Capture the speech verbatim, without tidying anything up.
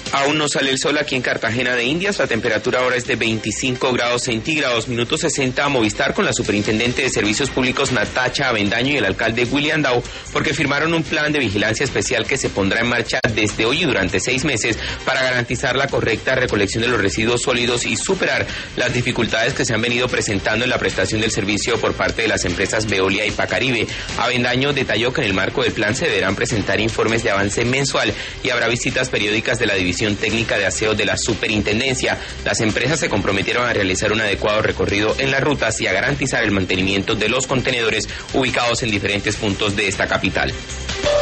Aún no sale el sol aquí en Cartagena de Indias, la temperatura ahora es de veinticinco grados centígrados. Minuto sesenta a Movistar con la superintendente de Servicios Públicos Natacha Avendaño y el alcalde William Dao, porque firmaron un plan de vigilancia especial que se pondrá en marcha desde hoy y durante seis meses para garantizar la correcta recolección de los residuos sólidos y superar las dificultades que se han venido presentando en la prestación del servicio por parte de las empresas Veolia y Pacaribe. Avendaño detalló que en el marco del plan se deberán presentar informes de avance mensual y habrá visitas periódicas de la División Técnica de Aseo de la Superintendencia. Las empresas se comprometieron a realizar un adecuado recorrido en las rutas y a garantizar el mantenimiento de los contenedores ubicados en diferentes puntos de esta capital.